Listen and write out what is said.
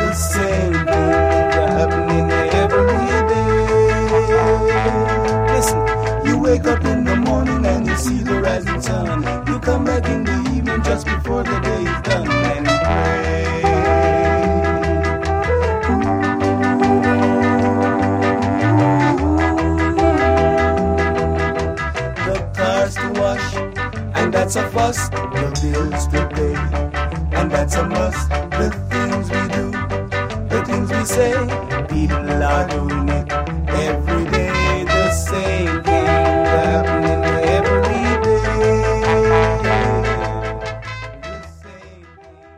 the same things are happening every day. Listen, you wake up in the morning and you see the rising sun. You come back in the evening just before the day is done and pray. The cars to wash, and that's a fuss. The bills to pay, and that's a must. The things we do, the things we say, people are doing it